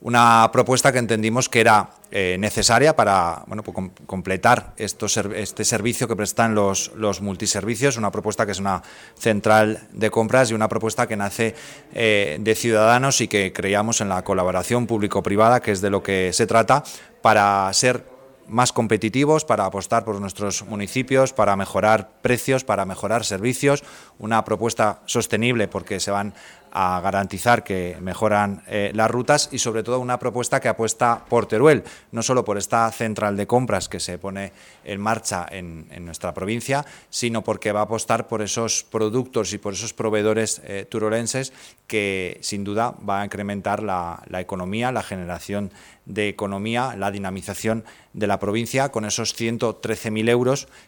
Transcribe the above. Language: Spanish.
Una propuesta que entendimos que era necesaria para completar este servicio que prestan los multiservicios, una propuesta que es una central de compras y una propuesta que nace de Ciudadanos y que creíamos en la colaboración público-privada, que es de lo que se trata, para ser más competitivos, para apostar por nuestros municipios, para mejorar precios, para mejorar servicios, una propuesta sostenible porque se van a garantizar que mejoran las rutas y sobre todo una propuesta que apuesta por Teruel, no solo por esta central de compras que se pone en marcha en nuestra provincia, sino porque va a apostar por esos productos y por esos proveedores turolenses que sin duda va a incrementar la economía, la generación de economía, la dinamización de la provincia con esos 113.000 euros